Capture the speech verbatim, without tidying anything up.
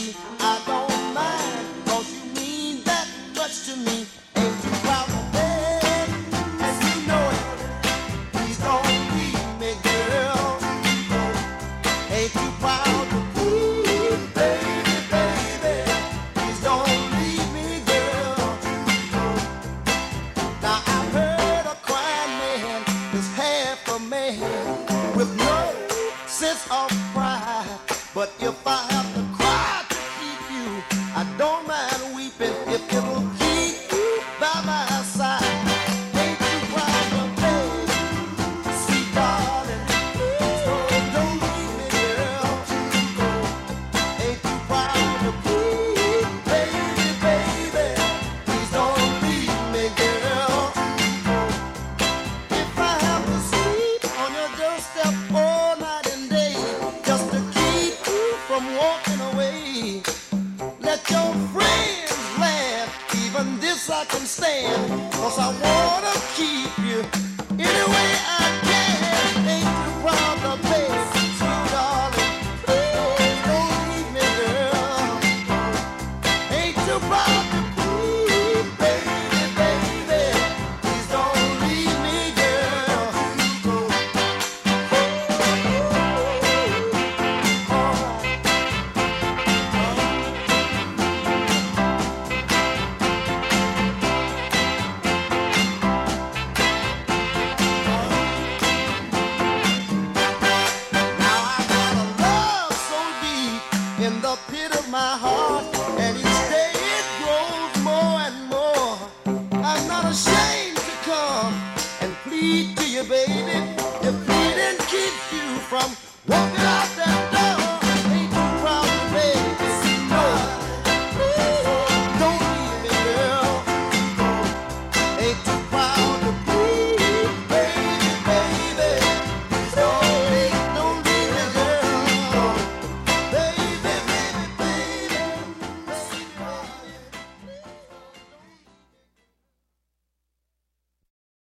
me. I don't mind, 'cause you mean that much to me. Ain't too proud to beg, and you know it. Please don't leave me, girl. Ain't too proud to plead, baby, baby. Please don't leave me, girl. Now I've heard a crying man is half a man with no sense of pride. But if I have to cry to keep you, I don't mind weeping if it'll keep you by my side. Ain't you proud of me, sweet darling? So don't leave me, girl. Ain't you proud of me, baby, baby? Please don't leave me, girl. If I have to sleep on your doorstep all night and day, just to keep you from walking away, let your friends laugh, even this I can stand, 'cause I wanna keep you any way I can. Ain't you proud of me, sweet darling? Please don't leave me, girl. Ain't you proud to please, baby, baby? Please don't leave me, girl. Now I got a love so deep in the pit of my heart, and each day it grows more and more. I'm not ashamed to come and plead to you, baby. If pleading keeps you from walking out that